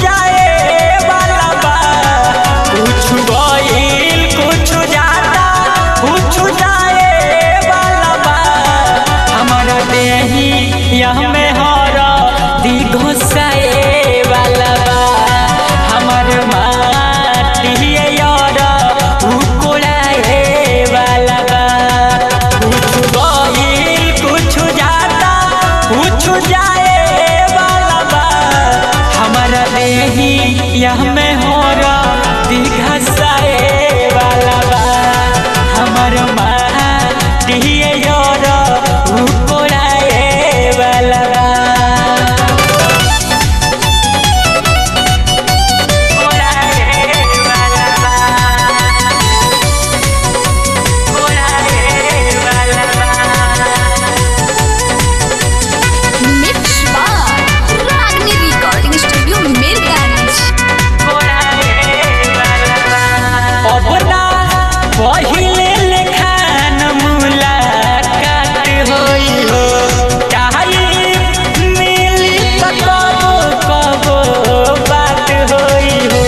जाए वाला बा, कुछ गइल कुछ जाता, कुछ जाए वाला बा। हमारा देही यह में हर दी घुसाए वाला बा, हमर माटी यार उकोड़ाए वाला बा। कुछ गइल कुछ जाता, कुछ जाए वाला बा। हमारा देही यह में हर दी घुसाए वाला बा, हमर माटी यार उकोड़ाए वाला बा। पहिले लेखान मुलाकात होई हो, टाइम मिली त कबो बात होई हो।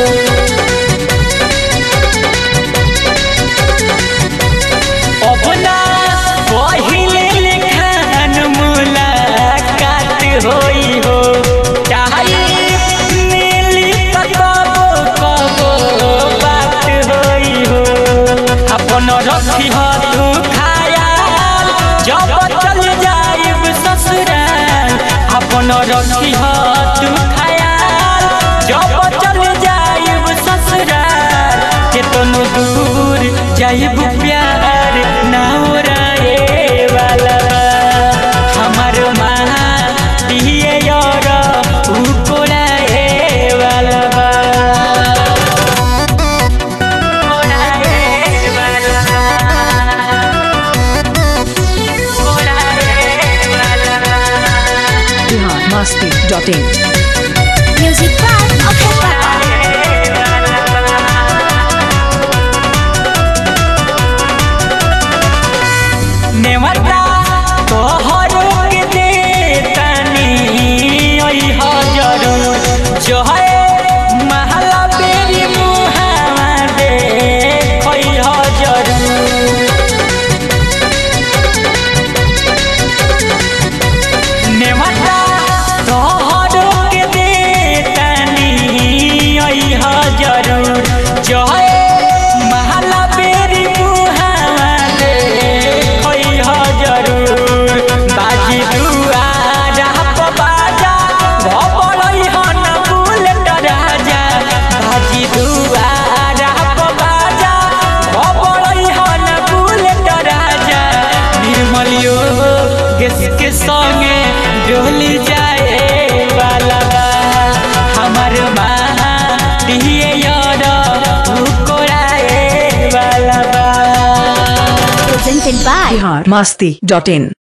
अपना पहिले लेखान मुलाकात होई हो, टाइम मिली त कबो बात होई हो। अपन रखी हो तू खायाल जब चल जाइब ससुराल, अपन रखी हो तू खायाल जब चल जाइब ससुराल। केतनो दूर जाइब प्यार ना ओराए वाला बा, हमर माटी यार उकोड़ाए वाला बा। Masti.in Music by Abhay Papa. नेवता तोहर के देतानी ओई जरूर, जो है महला बेरी मुहावा दे खोई जरूर। नेवता तोहर के देतानी ओई जरूर, जो है महला बेरी मुहावा दे खोई जरूर। बाजी दुआरा प बाजा भबड़ई हन बुलेट राजा, बाजी दुआरा प बाजा भबड़ई हन बुलेट राजा। निर्मलियो गेस के संगे डोली जाए वाला बा, हमर माटी यार उकोड़ाए वाला बा। Presented by Masti.in